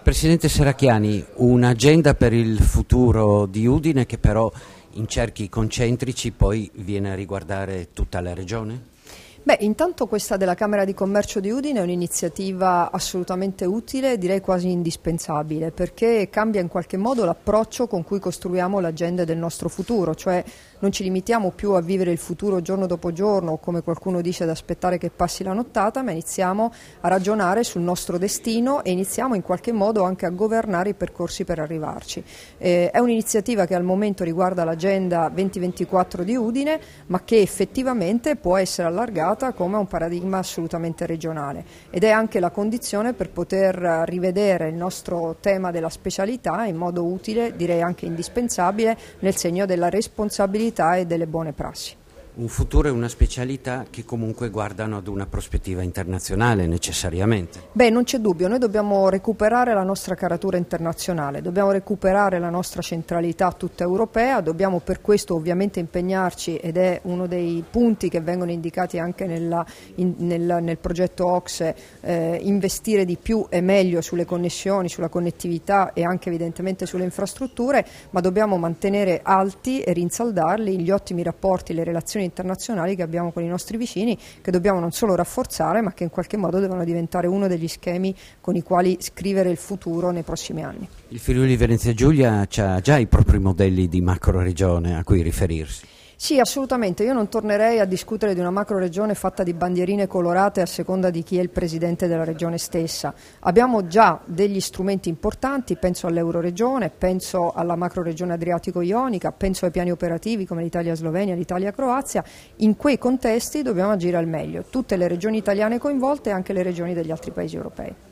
Presidente Serracchiani, un'agenda per il futuro di Udine che però in cerchi concentrici poi viene a riguardare tutta la regione? Beh, intanto questa della Camera di Commercio di Udine è un'iniziativa assolutamente utile, direi quasi indispensabile, perché cambia in qualche modo l'approccio con cui costruiamo l'agenda del nostro futuro, cioè non ci limitiamo più a vivere il futuro giorno dopo giorno o, come qualcuno dice, ad aspettare che passi la nottata, ma iniziamo a ragionare sul nostro destino e iniziamo in qualche modo anche a governare i percorsi per arrivarci. È un'iniziativa che al momento riguarda l'agenda 2024 di Udine, ma che effettivamente può essere allargata come un paradigma assolutamente regionale, ed è anche la condizione per poter rivedere il nostro tema della specialità in modo utile, direi anche indispensabile, nel segno della responsabilità e delle buone prassi. Un futuro e una specialità che comunque guardano ad una prospettiva internazionale necessariamente. Beh, non c'è dubbio, noi dobbiamo recuperare la nostra caratura internazionale, dobbiamo recuperare la nostra centralità tutta europea, dobbiamo per questo ovviamente impegnarci, ed è uno dei punti che vengono indicati anche nel progetto OCSE, investire di più e meglio sulle connessioni, sulla connettività e anche evidentemente sulle infrastrutture, ma dobbiamo mantenere alti e rinsaldarli gli ottimi rapporti, le relazioni internazionali che abbiamo con i nostri vicini, che dobbiamo non solo rafforzare, ma che in qualche modo devono diventare uno degli schemi con i quali scrivere il futuro nei prossimi anni. Il Friuli Venezia Giulia ha già i propri modelli di macroregione a cui riferirsi. Sì, assolutamente. Io non tornerei a discutere di una macroregione fatta di bandierine colorate a seconda di chi è il presidente della regione stessa. Abbiamo già degli strumenti importanti, penso all'Euroregione, penso alla macroregione Adriatico-Ionica, penso ai piani operativi come l'Italia-Slovenia, l'Italia-Croazia. In quei contesti dobbiamo agire al meglio, tutte le regioni italiane coinvolte e anche le regioni degli altri paesi europei.